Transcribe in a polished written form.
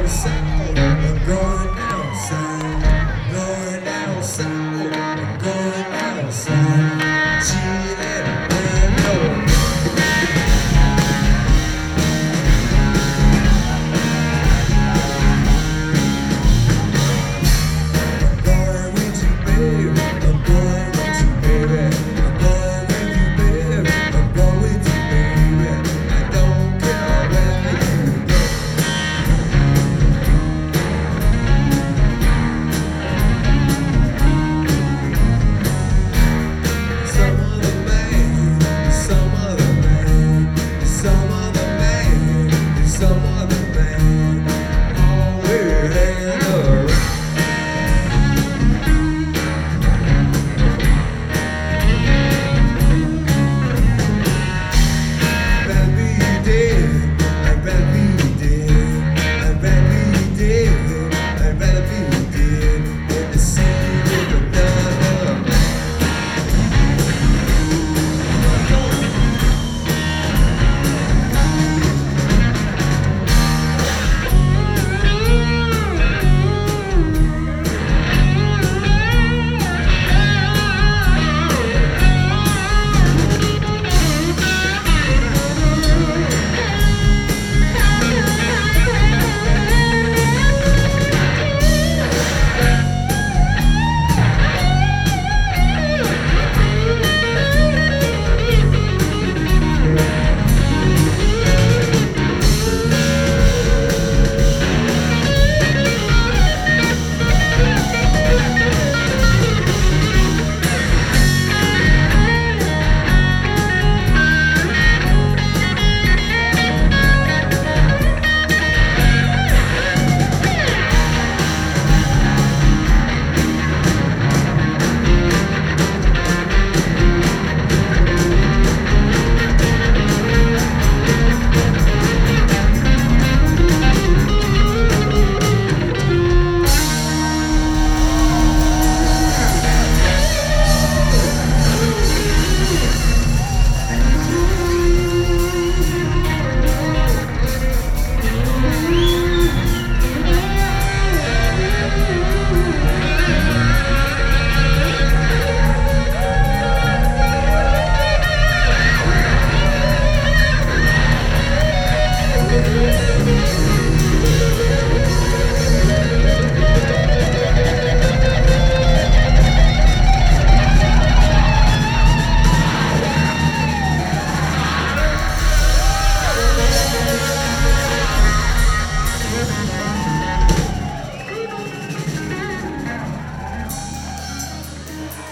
south, I'm going down south, going down south, I'm going down south. Chile, Orlando. I'm going with you, babe. I'm going with you, baby. I'm going with you, babe. I'm going with you, baby. I don't care where you go. Some other man, some other man, some other man, some other